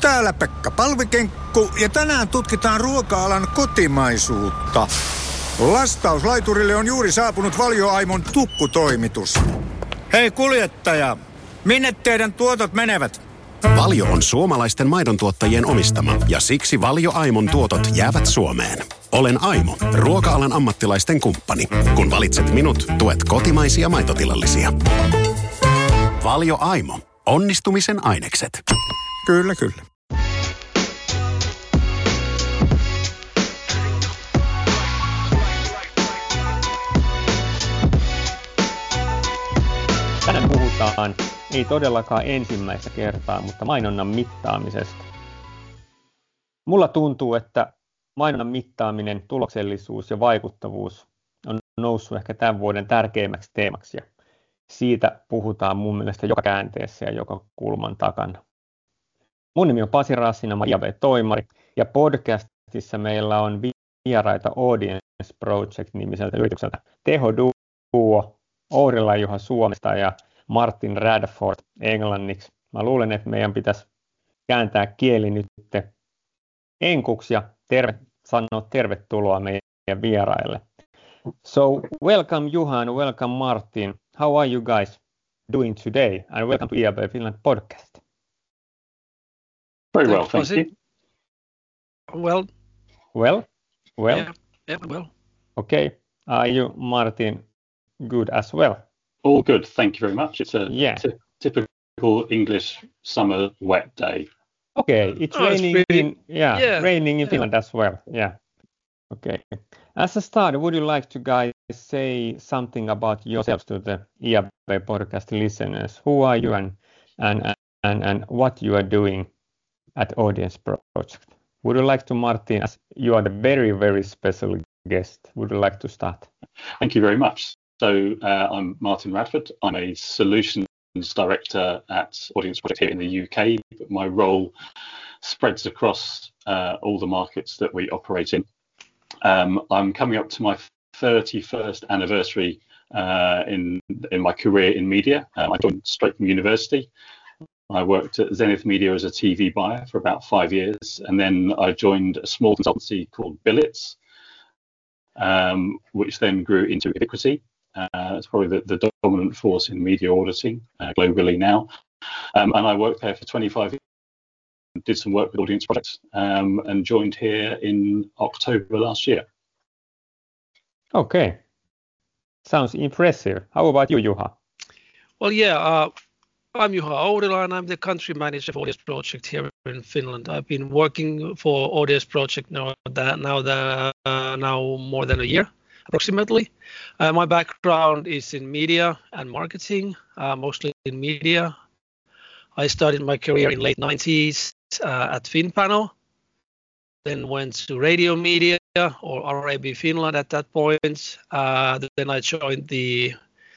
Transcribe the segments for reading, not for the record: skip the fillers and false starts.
Täällä Pekka Palvikenkku ja tänään tutkitaan ruoka-alan kotimaisuutta. Lastauslaiturille on juuri saapunut Valio-Aimon tukkutoimitus. Hei kuljettaja, minne teidän tuotot menevät? Valio on suomalaisten maidontuottajien omistama ja siksi Valio-Aimon tuotot jäävät Suomeen. Olen Aimo, ruoka-alan ammattilaisten kumppani. Kun valitset minut, tuet kotimaisia maitotilallisia. Valio-Aimo. Onnistumisen ainekset. Kyllä, kyllä. Tänään puhutaan ei todellakaan ensimmäistä kertaa, mutta mainonnan mittaamisesta. Mulla tuntuu, että mainonnan mittaaminen, tuloksellisuus ja vaikuttavuus on noussut ehkä tämän vuoden tärkeimmäksi teemaksi. Ja siitä puhutaan mun mielestä joka käänteessä ja joka kulman takana. Mun nimi on Pasi Rassina, mä olen IAB-toimari ja podcastissa meillä on vieraita Audience Project-nimiseltä yritykseltä Teho Duo, Ourila Juha Suomesta ja Martin Radford englanniksi. Mä luulen, että meidän pitäisi kääntää kieli nyt enkuksi ja sanoa tervetuloa meidän vieraille. So, welcome Juha and welcome Martin. How are you guys doing today? And welcome to IAB Finland podcast. Very well, thank you. Well. Yeah, well. Okay. Are you, Martin, good as well? All good, thank you very much. It's a typical English summer wet day. Okay, it's raining raining in Finland as well. Yeah. Okay. As a start, would you like to guys say something about yourselves to the IAB podcast listeners? Who are you and what you are doing at Audience Project? Would you like to, Martin, as you are the very, very special guest, would you like to start? Thank you very much. So I'm Martin Radford. I'm a solutions director at Audience Project here in the UK, but my role spreads across all the markets that we operate in. I'm coming up to my 31st anniversary in my career in media. I joined straight from university. I worked at Zenith Media as a TV buyer for about 5 years, and then I joined a small consultancy called Billits, which then grew into Ubiquity. It's probably the dominant force in media auditing globally now. And I worked there for 25 years, did some work with Audience Project, and joined here in October last year. Okay. Sounds impressive. How about you, Juha? Well, yeah, I'm Juha Ourila and I'm the country manager for Audience Project here in Finland. I've been working for Audience Project now more than a year, approximately. My background is in media and marketing, mostly in media. I started my career in late 90s at FinPanel, then went to Radio Media or RAB Finland at that point. Then I joined the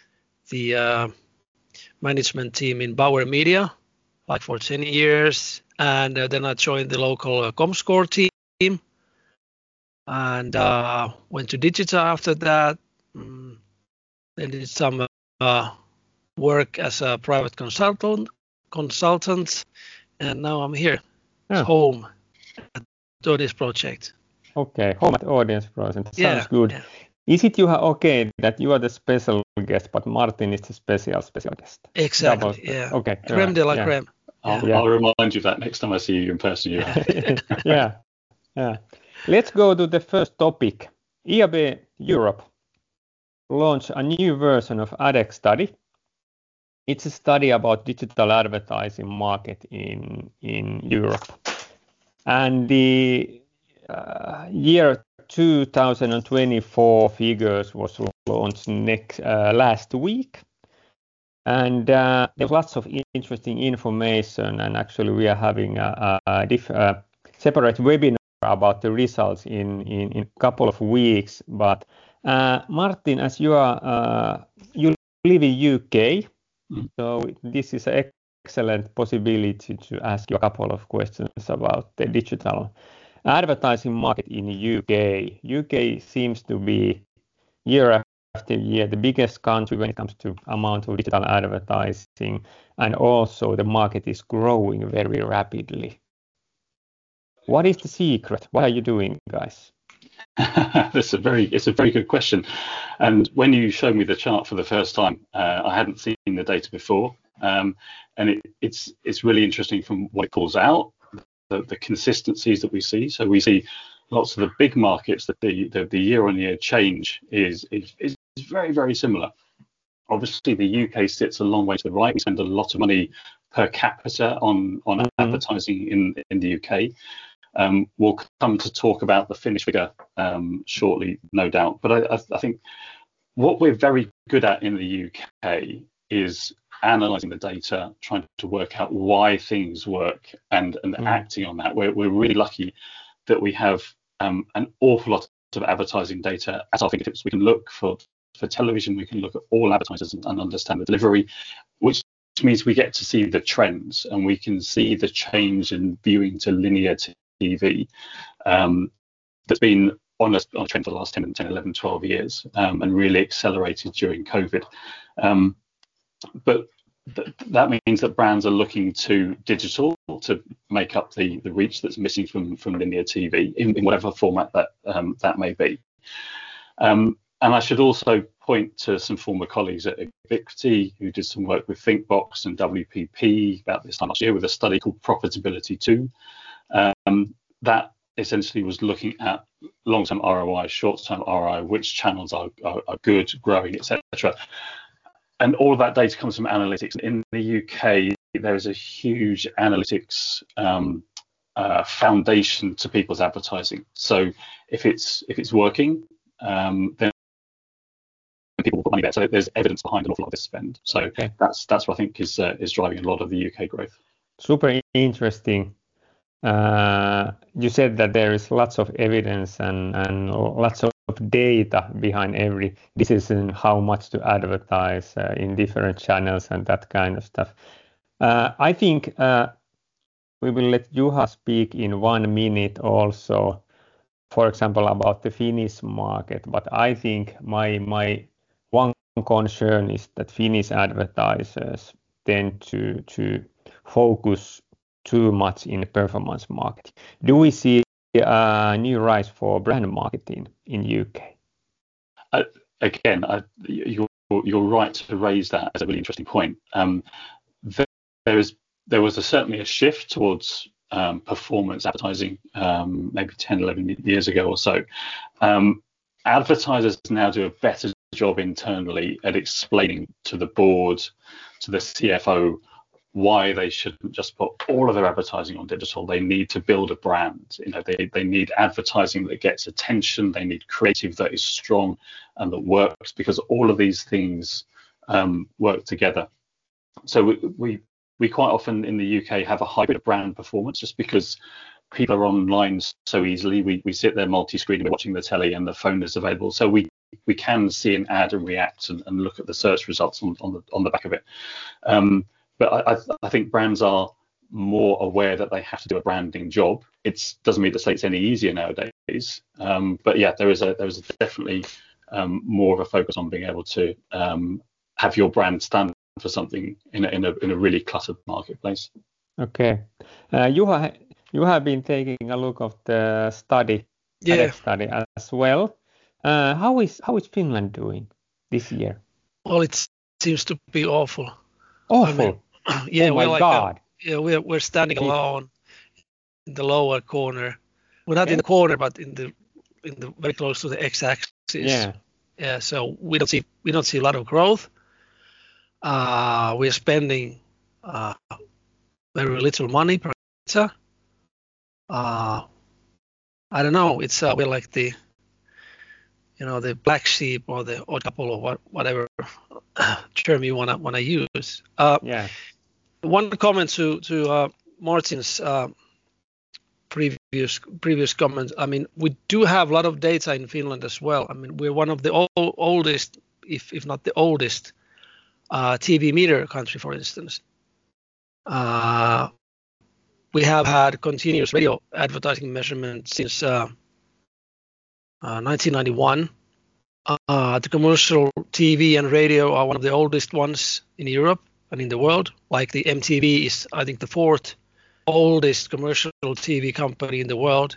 management team in Bauer Media, like for 10 years. And then I joined the local Comscore team and went to digital after that. Then did some work as a private consultant, and now I'm here, home at Audience Project. Okay, home at Audience Project. Sounds good. Yeah. Is it, Juha, okay that you are the special guest, but Martin is the special guest? Exactly, yeah. Okay. Creme de la creme. I'll remind you of that next time I see you in person. Yeah. Let's go to the first topic. IAB Europe launched a new version of ADEX study. It's a study about digital advertising market in Europe. And the year 2024 figures was launched last week. And there's lots of interesting information. And actually we are having a separate webinar about the results in a couple of weeks. But Martin, as you live in UK, so this is an excellent possibility to ask you a couple of questions about the digital advertising market in the UK. UK seems to be year after year the biggest country when it comes to amount of digital advertising, and also the market is growing very rapidly. What is the secret? What are you doing, guys? It's a very good question. And when you showed me the chart for the first time, I hadn't seen the data before, and it's really interesting from what it calls out, the consistencies that we see. So we see lots of the big markets that the year-on-year change is very, very similar. Obviously, the UK sits a long way to the right. We spend a lot of money per capita on advertising in the UK. We'll come to talk about the Finnish figure shortly, no doubt. But I think what we're very good at in the UK is analysing the data, trying to work out why things work, and acting on that. We're really lucky that we have an awful lot of advertising data at our fingertips. We can look for television, we can look at all advertisers and understand the delivery, which means we get to see the trends, and we can see the change in viewing to linear TV that's been on a trend for the last 10, 11, 12 years, and really accelerated during COVID. But that means that brands are looking to digital to make up the reach that's missing from linear TV in whatever format that may be. And I should also point to some former colleagues at Ubiquity who did some work with Thinkbox and WPP about this time last year with a study called Profitability 2. That essentially was looking at long-term ROI, short-term ROI, which channels are good, growing, etc. And all of that data comes from analytics. In the UK, there is a huge analytics foundation to people's advertising. So if it's working, then people will put money there. So there's evidence behind an awful lot of this spend. So that's what I think is driving a lot of the UK growth. Super interesting. You said that there is lots of evidence and lots of data behind every decision, how much to advertise in different channels and that kind of stuff. I think we will let Juha speak in 1 minute also, for example, about the Finnish market. But I think my one concern is that Finnish advertisers tend to focus too much in performance marketing. Do we see a new rise for brand marketing in UK? Again, you're right to raise that as a really interesting point. There was certainly a shift towards performance advertising maybe 10, 11 years ago or so. Advertisers now do a better job internally at explaining to the board, to the CFO, why they shouldn't just put all of their advertising on digital. They need to build a brand. They need advertising that gets attention. They need creative that is strong and that works, because all of these things work together. So we quite often in the UK have a hybrid of brand performance, just because people are online so easily. We sit there multi-screen, we're watching the telly and the phone is available. So we can see an ad and react and look at the search results on the back of it. But I think brands are more aware that they have to do a branding job. It doesn't mean to say it's any easier nowadays. But yeah, there is definitely more of a focus on being able to have your brand stand for something in a really cluttered marketplace. Okay, you have been taking a look of the study as well. How is Finland doing this year? Well, it seems to be awful. Awful. I mean, yeah, oh my God. We're standing alone in the lower corner. We're not in the corner, but in the very close to the x-axis. Yeah. So we don't see a lot of growth. We're spending very little money per capita. I don't know. It's we're like the black sheep or the odd couple or whatever term you wanna use. One comment to Martin's previous comment. I mean, we do have a lot of data in Finland as well. I mean, we're one of the oldest, if not the oldest, TV meter country, for instance. We have had continuous radio advertising measurement since 1991. The commercial TV and radio are one of the oldest ones in Europe and in the world. Like the MTV is, I think, the fourth oldest commercial TV company in the world.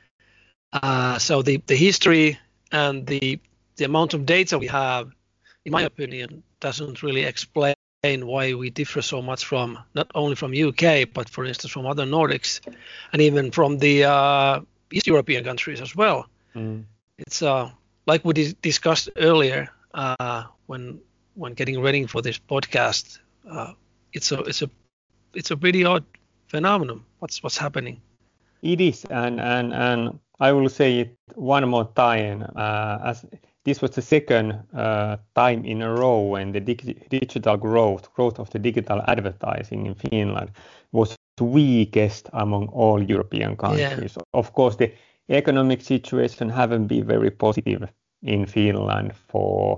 So the history and the amount of data we have, in my opinion, doesn't really explain why we differ so much from not only from UK, but for instance from other Nordics and even from the East European countries as well. It's like we discussed earlier when getting ready for this podcast. It's a pretty odd phenomenon. What's happening? It is, and I will say it one more time, as this was the second time in a row when the digital growth of the digital advertising in Finland was the weakest among all European countries. Yeah. Of course, the economic situation haven't been very positive in Finland for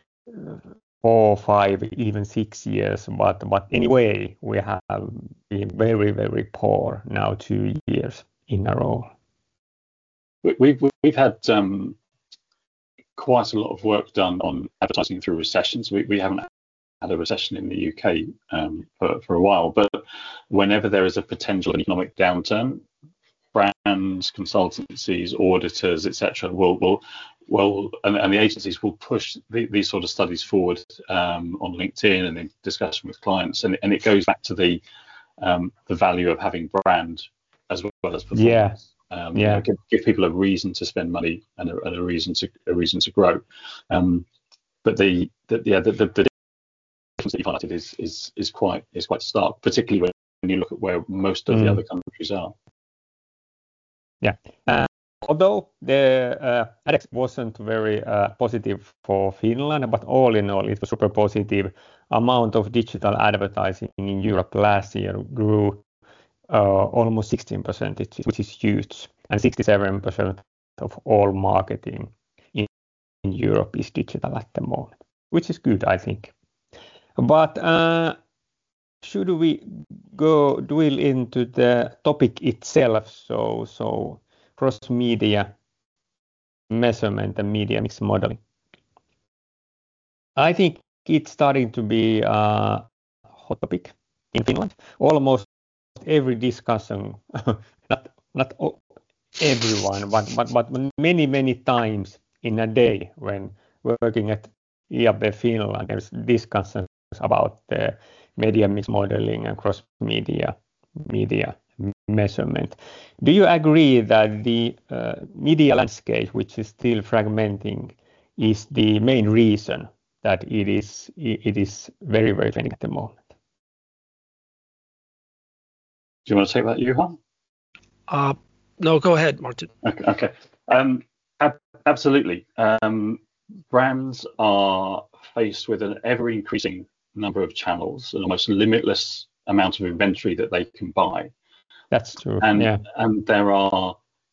4, 5, even 6 years, but anyway, we have been very, very poor now 2 years in a row. We've had quite a lot of work done on advertising through recessions. We haven't had a recession in the UK for a while, but whenever there is a potential economic downturn, brands, consultancies, auditors, etc., and the agencies will push these sort of studies forward on LinkedIn and in discussion with clients, and it goes back to the value of having brand as well as performance. Give people a reason to spend money and a reason to grow. But the difference that you highlighted is quite stark, particularly when you look at where most of the other countries are. Yeah. Although the ADEX wasn't very positive for Finland, but all in all, it was super positive. Amount of digital advertising in Europe last year grew almost 16%, which is huge, and 67% of all marketing in Europe is digital at the moment, which is good, I think. But should we go drill into the topic itself? So cross-media measurement and media mix modeling. I think it's starting to be a hot topic in Finland. Almost every discussion, not everyone, but many times in a day when working at IAB Finland, there's discussions about the media mix modeling and cross-media measurement. Do you agree that the media landscape, which is still fragmenting, is the main reason that it is very, very trending at the moment? Do you want to take that, Juha? No, go ahead, Martin. Okay. Absolutely. Brands are faced with an ever-increasing number of channels, an almost limitless amount of inventory that they can buy. That's true. And there are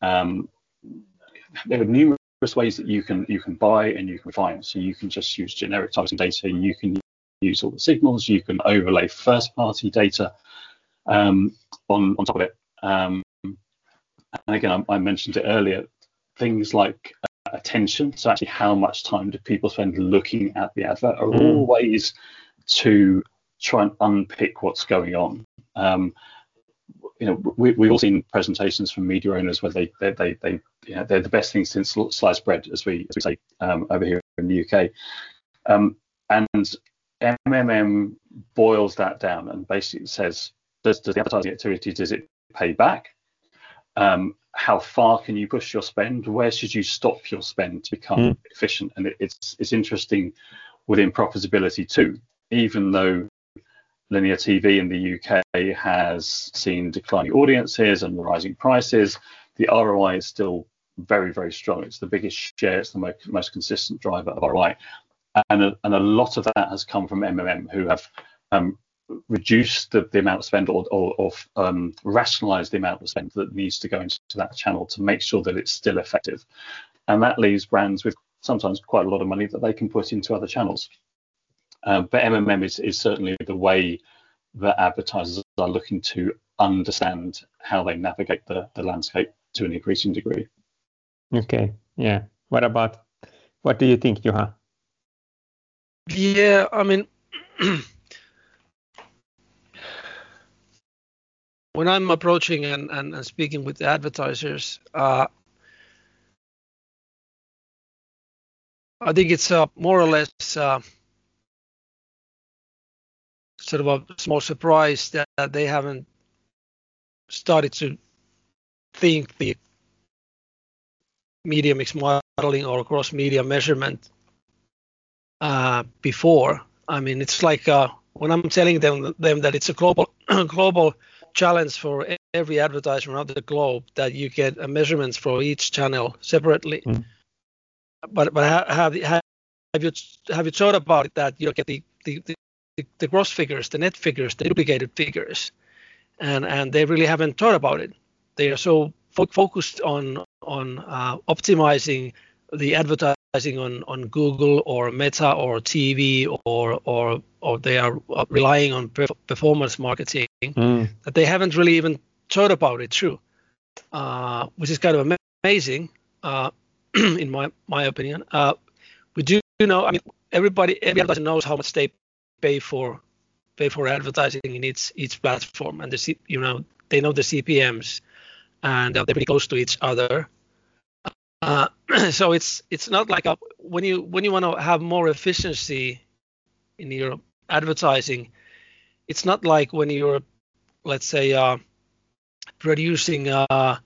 numerous ways that you can buy and you can find. So you can just use generic targeting data. You can use all the signals. You can overlay first-party data on top of it. And again, I mentioned it earlier. Things like attention. So actually, how much time do people spend looking at the advert are all ways to try and unpick what's going on. We've all seen presentations from media owners where they're the best thing since sliced bread, as we say over here in the UK. And MMM boils that down and basically says, does the advertising activity, does it pay back? How far can you push your spend? Where should you stop your spend to become efficient? And it's interesting within profitability too, even though linear TV in the UK has seen declining audiences and rising prices, the ROI is still very, very strong. It's the biggest share. It's the most consistent driver of ROI. And a lot of that has come from MMM, who have reduced the amount of spend or rationalized the amount of spend that needs to go into that channel to make sure that it's still effective. And that leaves brands with sometimes quite a lot of money that they can put into other channels. But MMM is certainly the way that advertisers are looking to understand how they navigate the landscape to an increasing degree. Okay, yeah. What do you think, Juha? Yeah, I mean, when I'm approaching and speaking with the advertisers, I think it's more or less sort of a small surprise that they haven't started to think the media mix modeling or cross media measurement before. I mean, it's like when I'm telling them that it's a global challenge for every advertiser around the globe that you get measurements for each channel separately. But have you thought about it, that you get the gross figures, the net figures, the duplicated figures, and they really haven't thought about it. They are so focused on optimizing the advertising on Google or Meta or TV or they are relying on performance marketing that they haven't really even thought about it through, which is kind of amazing in my opinion. We do know, I mean, every advertiser knows how much they pay for advertising in each platform, and they know the CPMs, and they're pretty close to each other. So it's not like when you want to have more efficiency in your advertising, it's not like when you're, let's say, producing a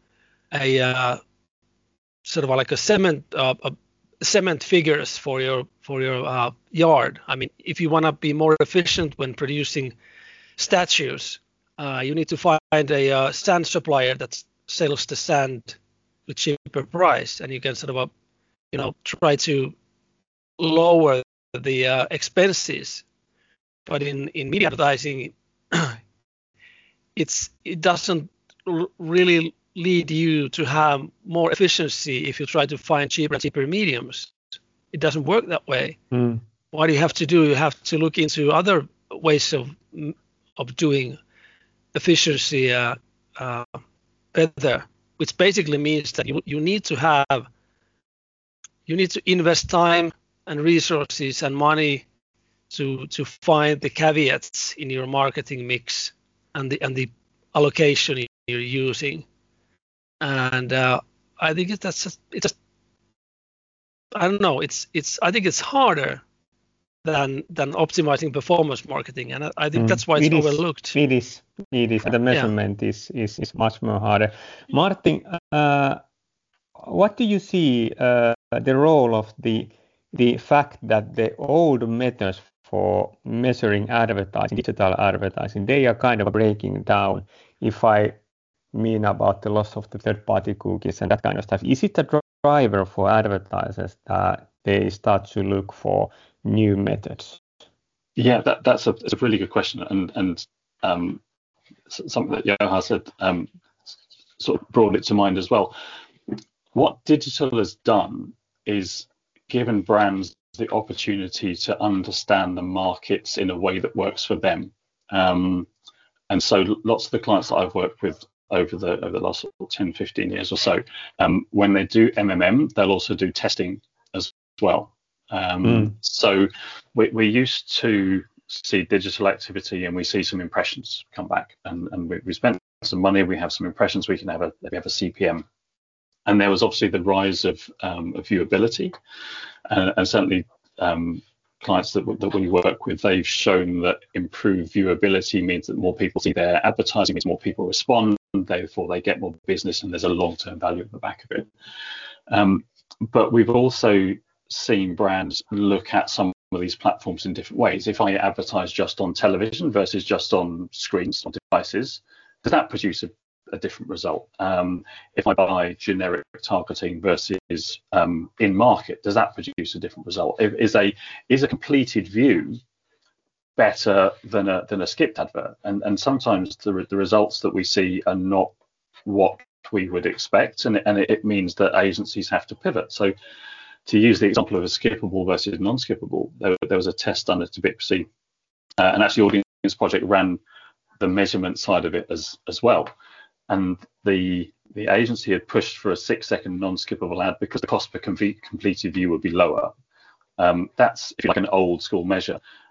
sort of like a cement figures for your yard. I mean, if you want to be more efficient when producing statues, you need to find a sand supplier that sells the sand with cheaper price, and you can sort of try to lower the expenses. But in media advertising, it doesn't really lead you to have more efficiency if you try to find cheaper and cheaper mediums. It doesn't work that way. What do you have to do? You have to look into other ways of doing efficiency better, which basically means that you need to invest time and resources and money to find the caveats in your marketing mix and the allocation you're using. And I think I don't know. I think it's harder than optimizing performance marketing, and I think that's why it's overlooked. It is. The measurement is much more harder. Martin, what do you see the role of the fact that the old methods for measuring advertising, digital advertising, they are kind of breaking down? If I mean about the loss of the third-party cookies and that kind of stuff, is it a driver for advertisers that they start to look for new methods? Yeah, that's a really good question, and something that Johan said sort of brought it to mind as well. What digital has done is given brands the opportunity to understand the markets in a way that works for them. And so lots of the clients that I've worked with over the last 10, 15 years or so, when they do MMM, they'll also do testing as well. So we're used to see digital activity and we see some impressions come back, and we spent some money, we have some impressions, we have a CPM. And there was obviously the rise of viewability, and certainly clients that we work with, they've shown that improved viewability means that more people see their advertising, means more people respond, therefore they get more business, and there's a long-term value at the back of it. But we've also seen brands look at some of these platforms in different ways. If I advertise just on television versus just on screens, on devices, does that produce a different result? If I buy generic targeting versus in market, does that produce a different result? Is a completed view better than a skipped advert? And sometimes the results that we see are not what we would expect, and it means that agencies have to pivot. So to use the example of a skippable versus non-skippable, there was a test done at Bixby, and actually Audience Project ran the measurement side of it as well. And the agency had pushed for a 6-second non-skippable ad because the cost per completed view would be lower. That's, if you like, an old school measure.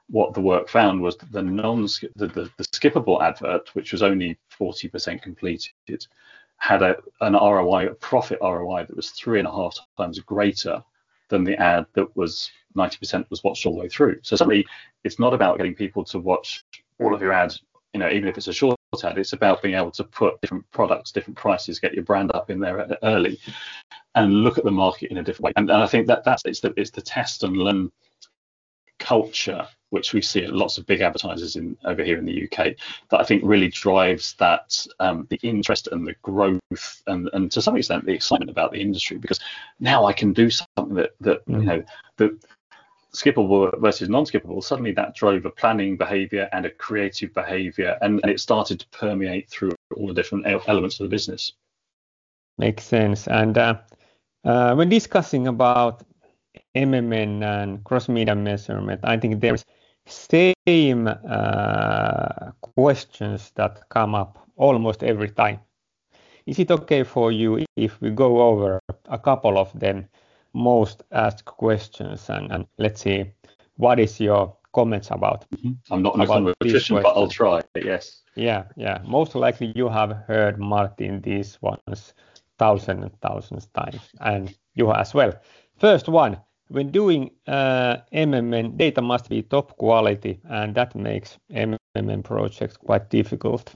what the work found was that the skippable advert, which was only 40% completed, had an ROI, a profit ROI that was 3.5 times greater than the ad that was 90% was watched all the way through. So suddenly, it's not about getting people to watch all of your ads, even if it's a short ad. It's about being able to put different products, different prices, get your brand up in there early, and look at the market in a different way. And I think it's the test and learn culture, which we see at lots of big advertisers over here in the UK, that I think really drives that the interest and the growth and to some extent the excitement about the industry, because now I can do something that the skippable versus non-skippable, suddenly that drove a planning behavior and a creative behavior, and it started to permeate through all the different elements of the business. Makes sense. And when discussing about MMN and cross-media measurement, I think there's same questions that come up almost every time. Is it okay for you if we go over a couple of them most asked questions and let's see what is your comments about? I'm not an econometrician, but I'll try. Yes. Yeah. Most likely you have heard, Martin, these ones thousands and thousands times, and you as well. First one. When doing MMN, data must be top quality, and that makes MMN projects quite difficult.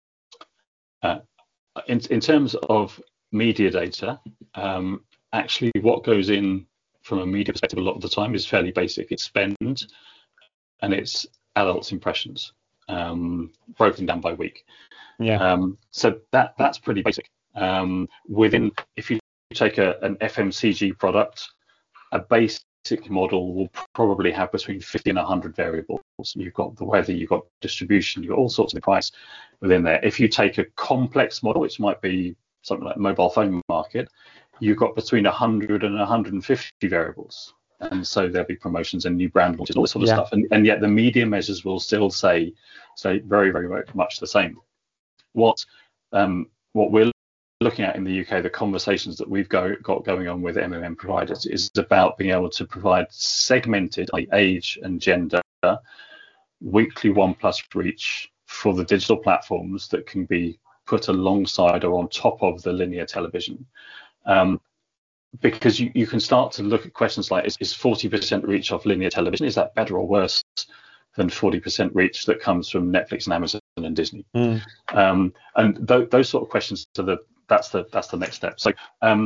In terms of media data, actually what goes in from a media perspective a lot of the time is fairly basic. It's spend and it's adults impressions, broken down by week. Yeah. So that's pretty basic. If you take an FMCG product, a basic model will probably have between 50 and 100 variables. You've got the weather, you've got distribution, you've got all sorts of price within there. If you take a complex model, which might be something like mobile phone market, you've got between 100 and 150 variables. And so there'll be promotions and new brand launches, all this sort of stuff. And yet the media measures will still say very, very much the same. What we're looking at in the UK, the conversations that we've got going on with MMM providers is about being able to provide segmented age and gender weekly 1+ reach for the digital platforms that can be put alongside or on top of the linear television. Because you can start to look at questions like, is 40% reach off linear television, is that better or worse than 40% reach that comes from Netflix and Amazon and Disney? And those sort of questions that's the next step. So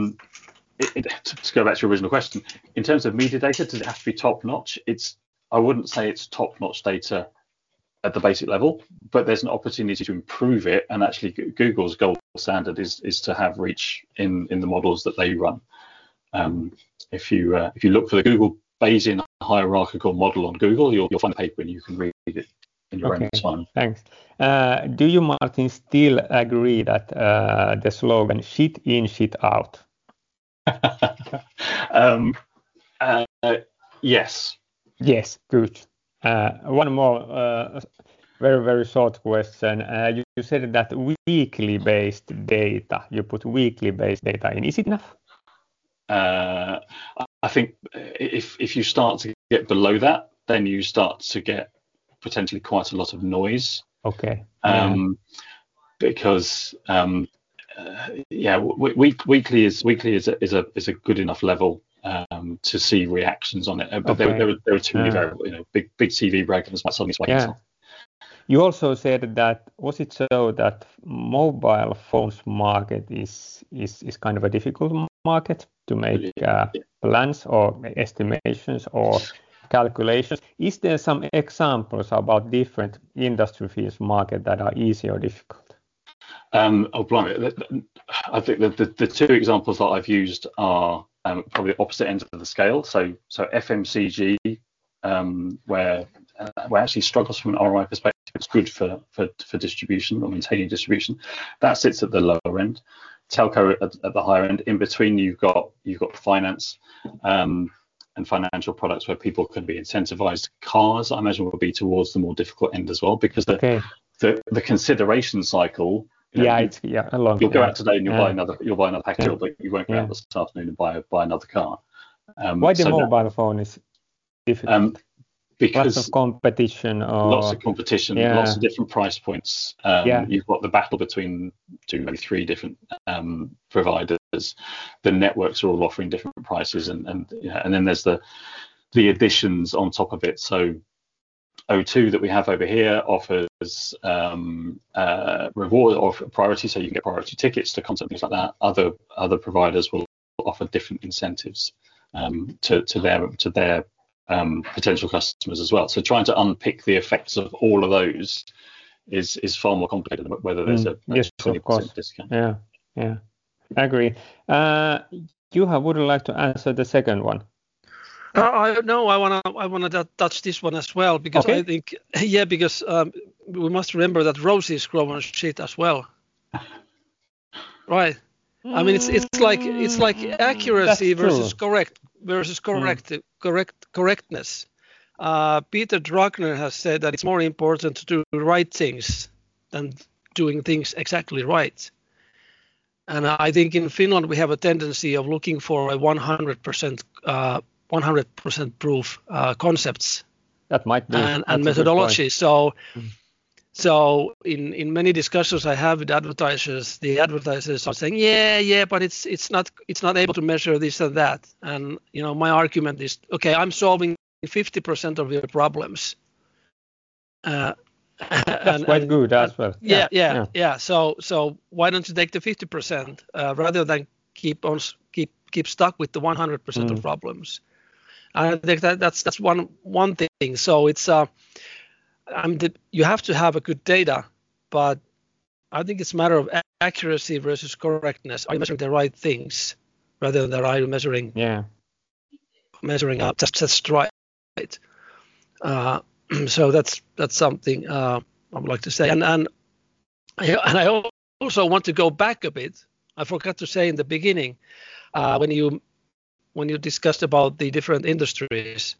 to go back to your original question, in terms of media data, does it have to be top notch? I wouldn't say it's top notch data at the basic level, but there's an opportunity to improve it. And actually Google's gold standard is to have reach in the models that they run. If you look for the Google Bayesian hierarchical model on Google, you'll find a paper and you can read it in your own time. Thanks. Do you, Martin, still agree that the slogan "shit in, shit out"? Yes. Yes, good. One more very, very short question. You said that weekly based data, you put weekly based data in. Is it enough? I think if you start to get below that, then you start to get potentially quite a lot of noise. Okay. Because weekly is a good enough level to see reactions on it. But there are too many variables. Big TV programs might suddenly spike. You also said that, was it so that mobile phones market is kind of a difficult market to make plans or estimations or calculations? Is there some examples about different industry fields market that are easy or difficult? Blimey. I think the two examples that I've used are probably opposite ends of the scale. So FMCG, where actually struggles from an ROI perspective. It's good for distribution or maintaining distribution. That sits at the lower end. Telco at the higher end. In between, you've got finance and financial products where people can be incentivized. Cars, I imagine, will be towards the more difficult end as well, because the consideration cycle. You'll go out today and you'll buy another package, but you won't go out this afternoon and buy another car. Why the mobile phone is difficult? because lots of competition. Lots of competition, lots of different price points. You've got the battle between 2, maybe 3 different providers. The networks are all offering different prices, and then there's the additions on top of it. So O2 that we have over here offers reward or priority, so you can get priority tickets to concert, things like that. Other providers will offer different incentives to their potential customers as well. So trying to unpick the effects of all of those is far more complicated than whether there's a 20% discount. Yeah, I agree. Juha, would you like to answer the second one? I wanna touch this one as well, because I think because we must remember that roses grow on shit as well, right? I mean, it's like accuracy versus correctness. Peter Drucker has said that it's more important to do the right things than doing things exactly right. And I think in Finland we have a tendency of looking for a 100% proof concepts. That might be and methodology. So in many discussions I have with advertisers, the advertisers are saying, but it's not able to measure this and that. And my argument is, okay, I'm solving 50% of your problems. That's quite good as well. Yeah. So why don't you take the 50% rather than keep stuck with the 100% of problems? I think that's one thing. So it's you have to have a good data, but I think it's a matter of accuracy versus correctness. Are you measuring the right things rather than are you measuring just right? So that's something I would like to say. And I also want to go back a bit. I forgot to say in the beginning when you discussed about the different industries.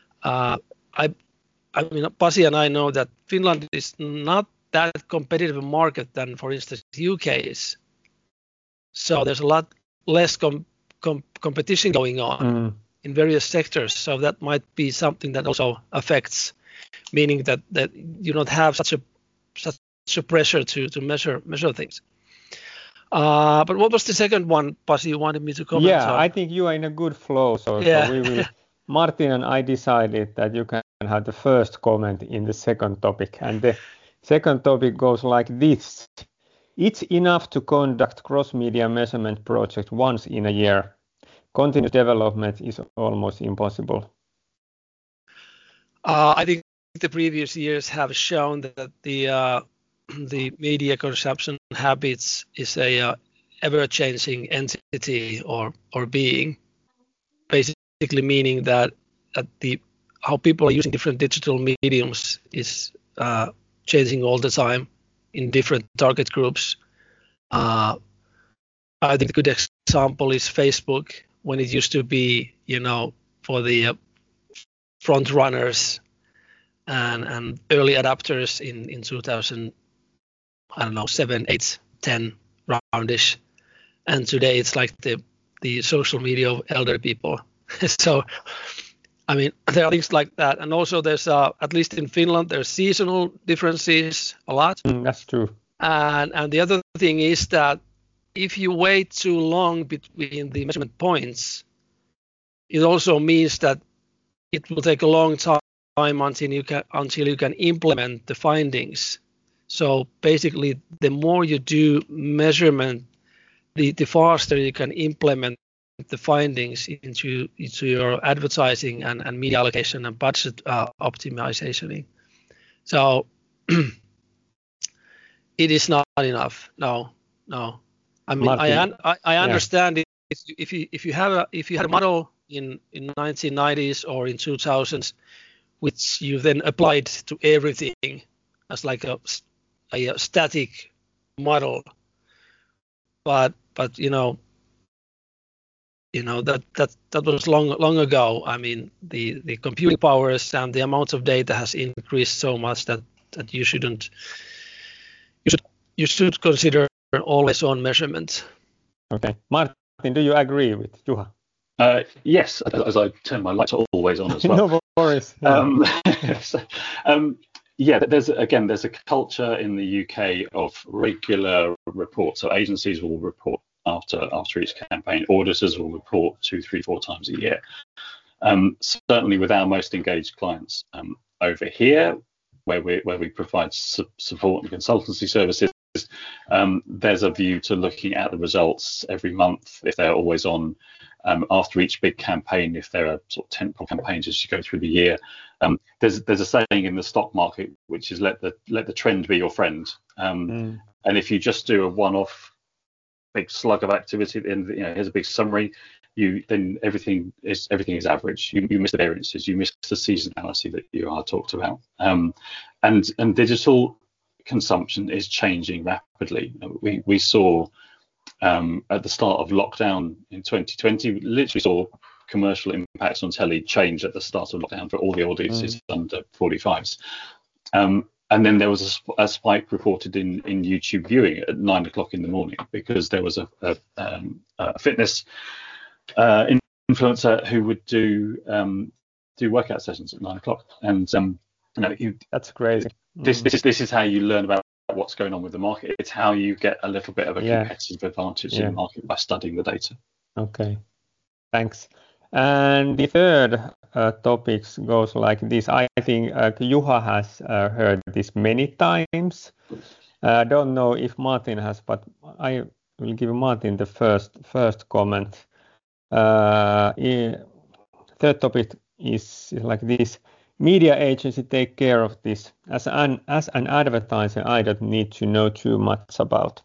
I mean, Pasi and I know that Finland is not that competitive a market than, for instance, UK is. So there's a lot less competition going on in various sectors. So that might be something that also affects, meaning that you don't have such a pressure to measure things. But what was the second one, Pasi, you wanted me to comment on? I think you are in a good flow. So we will. Martin and I decided that you can have the first comment in the second topic. And the second topic goes like this. It's enough to conduct cross-media measurement project once in a year. Continuous development is almost impossible. I think the previous years have shown that the media consumption habits is a ever-changing entity or being, basically meaning that how people are using different digital mediums is changing all the time in different target groups. I think a good example is Facebook, when it used to be, for the front runners and early adapters in 2000, 7, 8, 10 roundish, and today it's like the social media of elder people. So, I mean, there are things like that, and also there's at least in Finland there's seasonal differences a lot. That's true. And the other thing is that if you wait too long between the measurement points, it also means that it will take a long time until you can implement the findings. So basically, the more you do measurement, the faster you can implement the findings into your advertising and media allocation and budget optimization. So it is not enough. No. I mean, Martin, I understand it. If you had a model in 1990s or in 2000s, which you then applied to everything as like a static model, but that was long ago. I mean, the computing powers and the amount of data has increased so much that you should consider always on measurement. Okay, Martin, do you agree with Juha? Yes, as I turn my lights always on as well. No worries. There's a culture in the UK of regular reports. So agencies will report after each campaign. Auditors will report 2, 3, 4 times a year. Certainly with our most engaged clients over here, where we provide support and consultancy services, there's a view to looking at the results every month if they're always on. After each big campaign, if there are sort of tentpole campaigns as you go through the year, there's a saying in the stock market which is let the trend be your friend. And if you just do a one-off big slug of activity, and here's a big summary, then everything is average. You miss the variances, you miss the seasonality that you are talked about. And digital consumption is changing rapidly. We saw. At the start of lockdown in 2020, we literally saw commercial impacts on telly change at the start of lockdown for all the audiences under 45s. And then there was a spike reported in YouTube viewing at 9 o'clock in the morning because there was a fitness influencer who would do workout sessions at 9 o'clock. And that's crazy. This is how you learn about what's going on with the market. It's how you get a little bit of a competitive advantage in the market by studying the data. Okay, thanks. And the third topic goes like this. I think Juha has heard this many times. Don't know if Martin has, but I will give Martin the first comment. Third topic is like this. Media agency take care of this. As an advertiser, I don't need to know too much about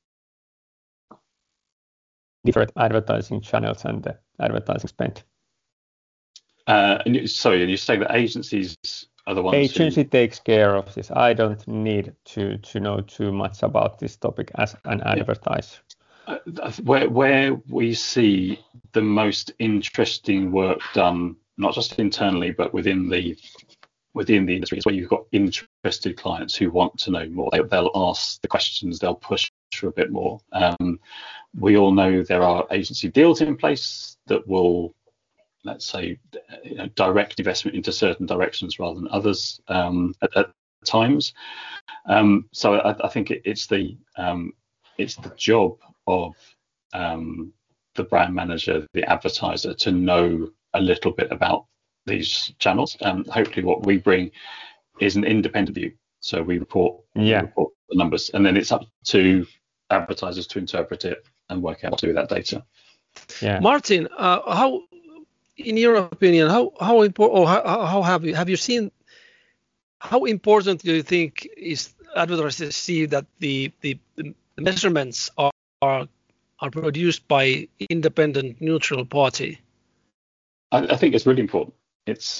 different advertising channels and the advertising spend. And you're saying that agencies are the ones. Agency takes care of this. I don't need to know too much about this topic as an advertiser. Where we see the most interesting work done, not just internally, but within the industry, is where you've got interested clients who want to know more. They'll ask the questions, they'll push for a bit more. We all know there are agency deals in place that will, let's say, direct investment into certain directions rather than others at times. So I think it's the job of the brand manager, the advertiser, to know a little bit about these channels. Hopefully what we bring is an independent view. So we report the numbers, and then it's up to advertisers to interpret it and work out what to do with that data. Yeah. Martin, how, in your opinion, how important, or how have you seen, how important do you think is advertisers see that the measurements are produced by independent, neutral party? I think it's really important. It's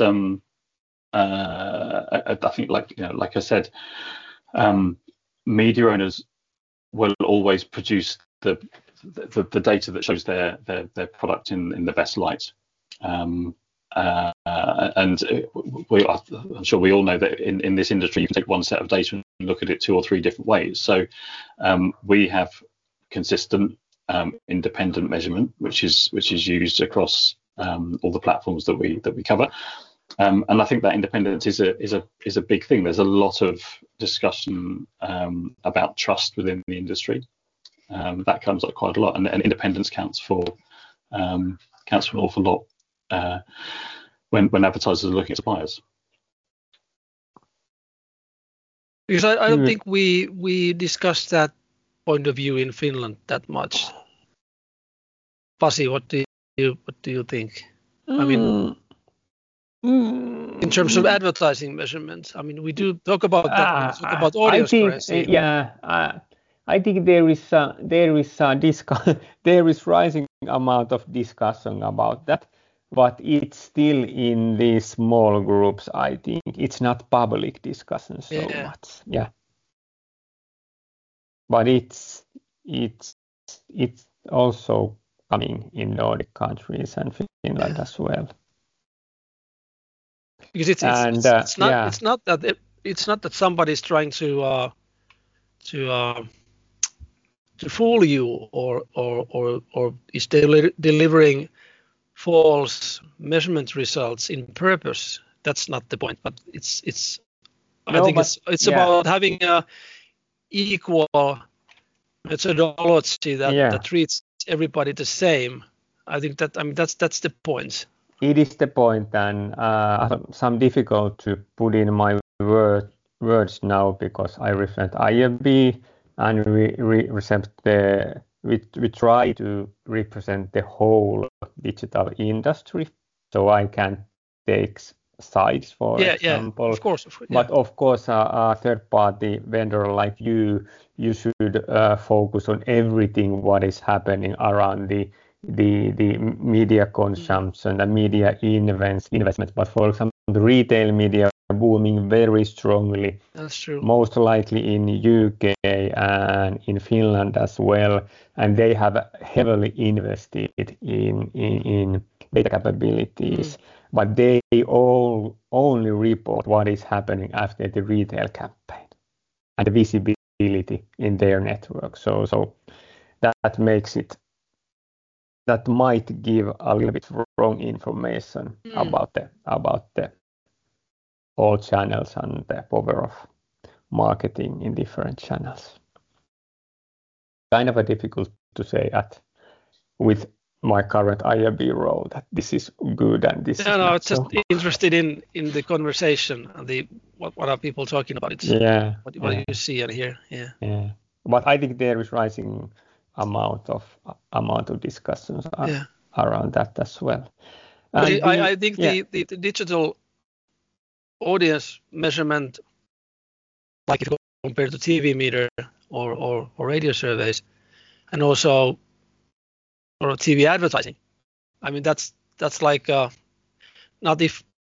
I think, like I said, media owners will always produce the data that shows their product in the best light. And I'm sure we all know that in this industry, you can take one set of data and look at it 2 or 3 different ways. So we have consistent independent measurement, which is used across all the platforms that we cover. And I think that independence is a big thing. There's a lot of discussion about trust within the industry. That comes up quite a lot, and independence counts for an awful lot when advertisers are looking at suppliers. Because I don't think we discussed that point of view in Finland that much. Pasi, what do you think? I mean, in terms of advertising measurements, I mean, we do talk about that. Talk about audience pricing. I think there is rising amount of discussion about that, but it's still in these small groups. I think it's not public discussion so much. Yeah, but it's also coming in Nordic countries and Finland as well. Because it's not that somebody is trying to fool you or is delivering false measurement results in purpose. That's not the point, but it's. I think it's about having a equal methodology that treats everybody the same. I think that's the point. It is the point, and some difficult to put in my words now because I represent IFB and we try to represent the whole digital industry. So I can take sides, for example. Yeah, of course. But of course, a third-party vendor like you should focus on everything what is happening around the media consumption, the media investments. But for example, the retail media are booming very strongly. That's true. Most likely in UK and in Finland as well, and they have heavily invested in data capabilities. But they all only report what is happening after the retail campaign and the visibility in their network. So that makes it, that might give a little bit wrong information about the all channels and the power of marketing in different channels. Kind of a difficult to say with my current IFB role that this is good and this is not. No, it's just interested in the conversation and what are people talking about. It's what you see and hear. Yeah. But I think there is rising amount of discussions around that as well. I think the digital audience measurement, like if you compare to TV meter or radio surveys, and also or TV advertising. I mean, that's like not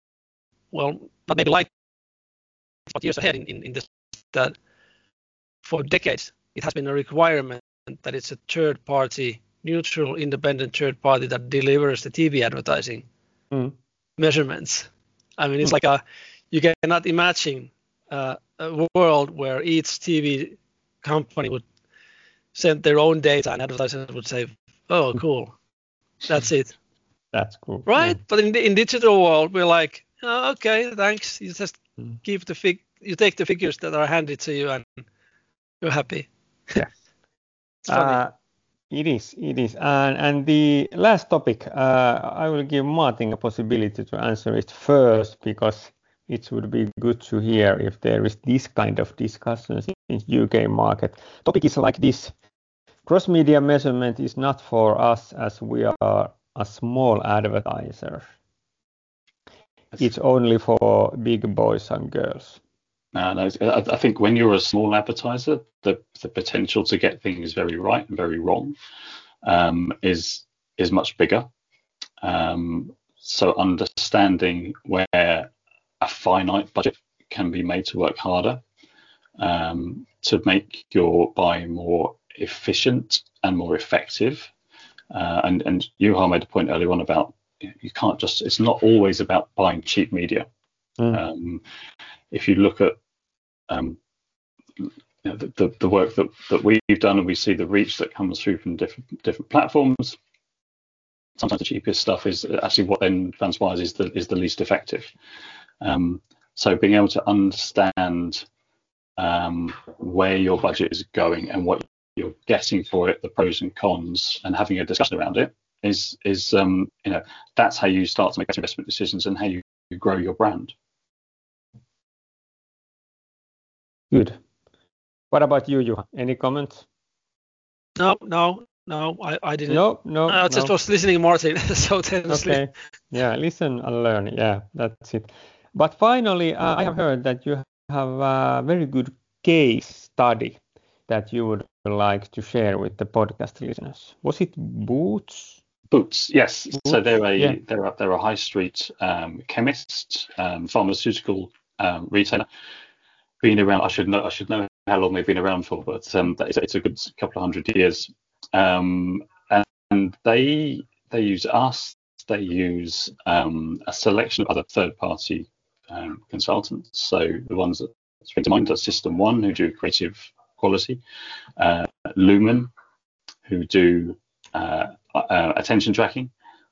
maybe like but years ahead in this, that for decades it has been a requirement that it's a third party, neutral, independent third party that delivers the TV advertising measurements. I mean, it's like you cannot imagine a world where each TV company would send their own data and advertisers would say, "Oh, cool, that's it." That's cool, right? Yeah. But in digital world, we're like, "Oh, okay, thanks." You just keep you take the figures that are handed to you, and you're happy. Yeah, it is. And the last topic, I will give Martin a possibility to answer it first because it would be good to hear if there is this kind of discussions in UK market. Topic is like this. Cross-media measurement is not for us as we are a small advertiser. It's only for big boys and girls. No, I think when you're a small advertiser, the potential to get things very right and very wrong is much bigger. So understanding where a finite budget can be made to work harder to make your buying more efficient and more effective. And Juha made a point earlier on about you can't just, it's not always about buying cheap media. If you look at the work that we've done and we see the reach that comes through from different platforms, sometimes the cheapest stuff is actually what then transpires is the least effective. So being able to understand where your budget is going and what you're getting for it, the pros and cons, and having a discussion around it is that's how you start to make better investment decisions and how you grow your brand. Good. What about you, Juha? Any comments? No, I didn't. No. I just was listening, Martin, so tenderly. Okay. Yeah, listen and learn. Yeah, that's it. But finally, I have heard that you have a very good case study that you would like to share with the podcast listeners. Was it Boots? Boots, yes. Boots? So they're a high street chemist, pharmaceutical retailer. Been around. I should know how long they've been around for, but it's a good couple of 100 years. And they use us. They use a selection of other third-party consultants. So the ones that spring to mind are System 1, who do creative quality, Lumen, who do attention tracking,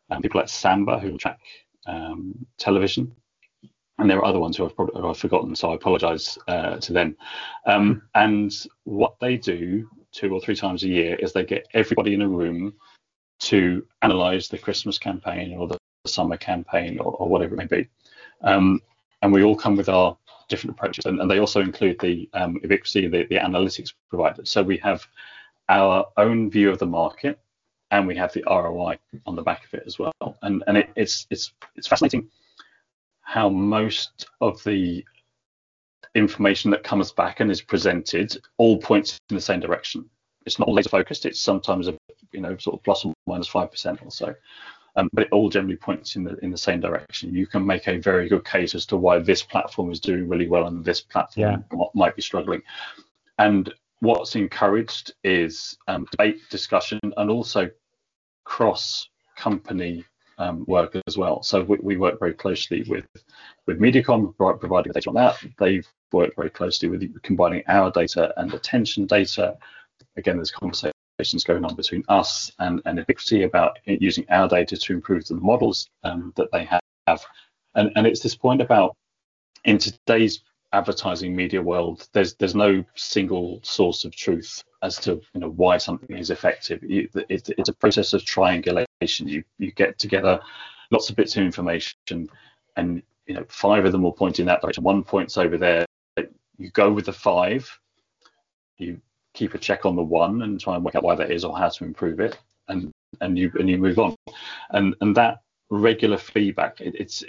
people like Samba who track television. And there are other ones who I've forgotten, so I apologise to them. And what they do 2 or 3 times a year is they get everybody in a room to analyse the Christmas campaign or the summer campaign or whatever it may be. And we all come with our different approaches. And they also include the Ubiquity, the analytics provider. So we have our own view of the market, and we have the ROI on the back of it as well. And it's fascinating how most of the information that comes back and is presented all points in the same direction. It's not laser focused. It's sometimes sort of plus or minus 5% or so, but it all generally points in the same direction. You can make a very good case as to why this platform is doing really well and this platform might be struggling. And what's encouraged is debate, discussion, and also cross-company work as well. So we work very closely with Mediacom, providing data on that. They've worked very closely with combining our data and attention data. Again, there's conversations going on between us and Ubiquity about using our data to improve the models that they have. And it's this point about, in today's advertising media world, there's no single source of truth as to why something is effective. It's a process of triangulation. You get together lots of bits of information, and 5 of them will point in that direction. 1 points over there. You go with the 5. You keep a check on the 1 and try and work out why that is or how to improve it, and you move on. And that regular feedback, it's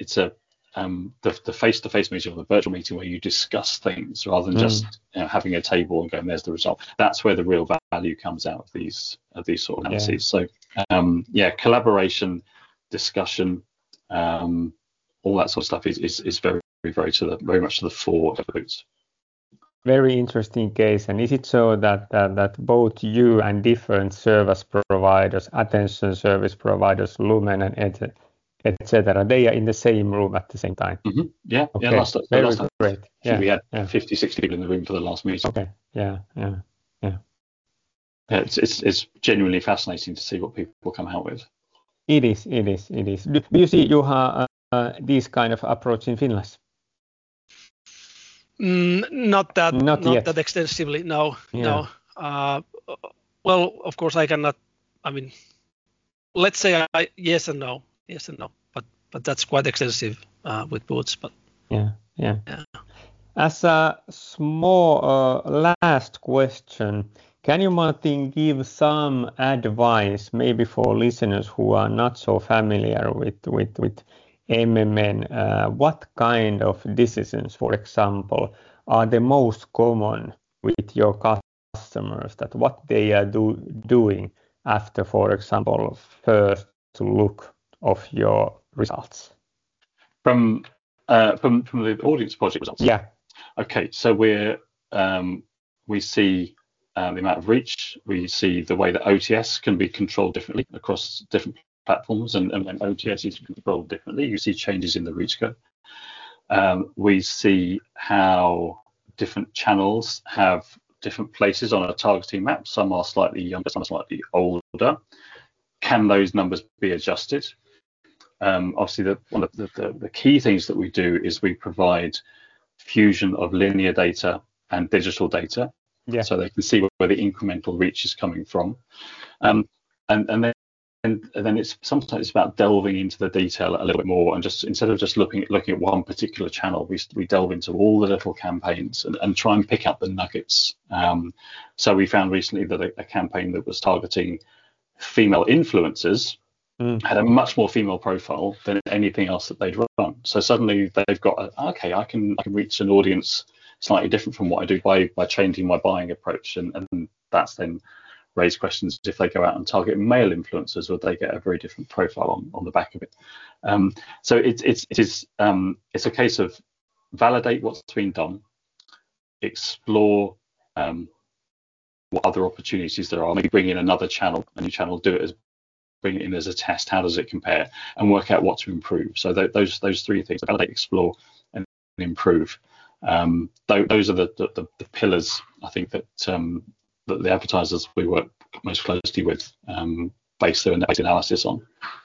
the face-to-face meeting or the virtual meeting where you discuss things rather than just having a table and going, there's the result. That's where the real value comes out of these sort of analyses. So collaboration, discussion, all that sort of stuff is very, very much to the fore of Boots. Very interesting case. And is it so that both you and different service providers, attention service providers, Lumen and etc., they are in the same room at the same time? Mm-hmm. Yeah. Okay. Yeah. Last time, great. Yeah. We had 50, 60 people in the room for the last meeting. Okay. Yeah. It's genuinely fascinating to see what people come out with. It is. Do you see, Juha, this kind of approach in Finland? Not that extensively. No. Well, of course, I cannot. I mean, let's say yes and no, but that's quite extensive with Boots. But yeah. As a small last question, can you, Martin, give some advice maybe for listeners who are not so familiar with MMN? What kind of decisions, for example, are the most common with your customers, that what they are doing after, for example, first look of your results? From the audience project results? Yeah. Okay, so we see the amount of reach. We see the way that OTS can be controlled differently across different platforms, and when OTS is controlled differently, you see changes in the reach curve. We see how different channels have different places on a targeting map. Some are slightly younger, some are slightly older. Can those numbers be adjusted? Obviously, one of the key things that we do is we provide fusion of linear data and digital data, so they can see where the incremental reach is coming from. And then it's sometimes about delving into the detail a little bit more, and just instead of just looking at one particular channel, we delve into all the little campaigns and try and pick up the nuggets. So we found recently that a campaign that was targeting female influencers had a much more female profile than anything else that they'd run. So suddenly they've got I can reach an audience slightly different from what I do by changing my buying approach, and that's then raise questions if they go out and target male influencers, would they get a very different profile on the back of it? So it's a case of validate what's been done, explore what other opportunities there are, maybe bring in a new channel, bring it in as a test. How does it compare, and work out what to improve? So those 3 things: validate, explore, and improve. Those are the pillars, I think, that the advertisers we work most closely with base their analysis on.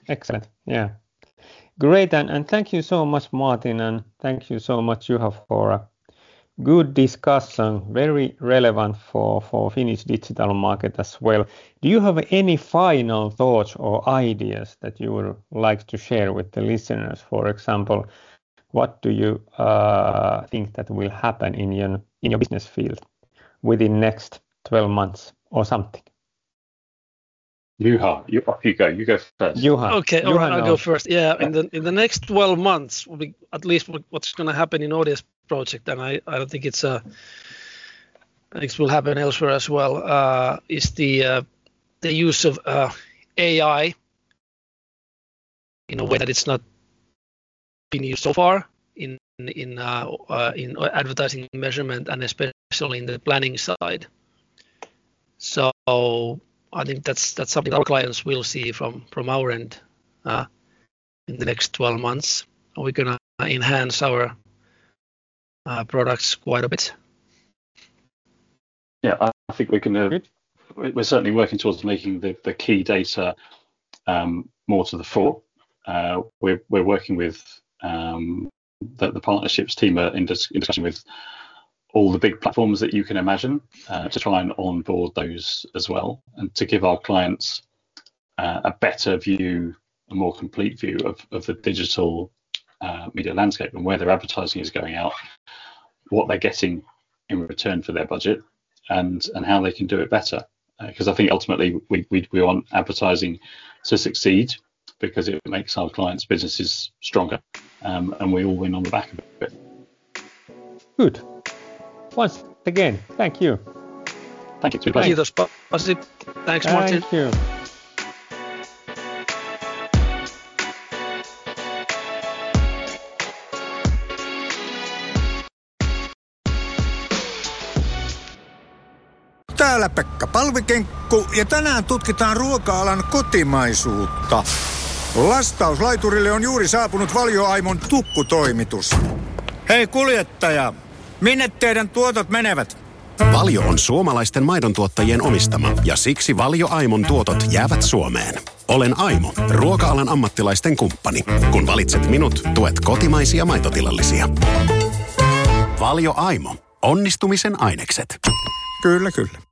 Excellent. Yeah. Great. And thank you so much, Martin, and thank you so much, Juha, for a good discussion, very relevant for Finnish digital market as well. Do you have any final thoughts or ideas that you would like to share with the listeners? For example, what do you think that will happen in your business field within next 12 months or something? Juha, off you go. You go first. Juha. Okay, Juha all right, I'll go knows. first. Yeah, in the next 12 months, at least what's going to happen in Audius project, and I don't think it will happen elsewhere as well, is the use of AI in a way that it's not been used so far in advertising measurement and especially in the planning side. So I think that's something our clients will see from our end in the next 12 months. We're going to enhance our products quite a bit. Yeah, I think we're certainly working towards making the key data more to the fore. We're working with the partnerships team in discussion with all the big platforms that you can imagine to try and onboard those as well, and to give our clients a better view, a more complete view of the digital media landscape and where their advertising is going out, what they're getting in return for their budget, and how they can do it better. Because I think ultimately we want advertising to succeed because it makes our clients' businesses stronger, and we all win on the back of it. Good. Once again, thank you. Thank you. It's been a pleasure. Kiitos, Pasi. Thanks, Martin. Thank you. Täällä Pekka Palvikenkku ja tänään tutkitaan ruoka-alan kotimaisuutta. Lastauslaiturille on juuri saapunut Valio Aimon tukkutoimitus. Hei kuljettaja, minne teidän tuotot menevät? Valio on suomalaisten maidontuottajien omistama ja siksi Valio Aimon tuotot jäävät Suomeen. Olen Aimo, ruoka-alan ammattilaisten kumppani. Kun valitset minut, tuet kotimaisia maitotilallisia. Valio Aimo. Onnistumisen ainekset. Kyllä, kyllä.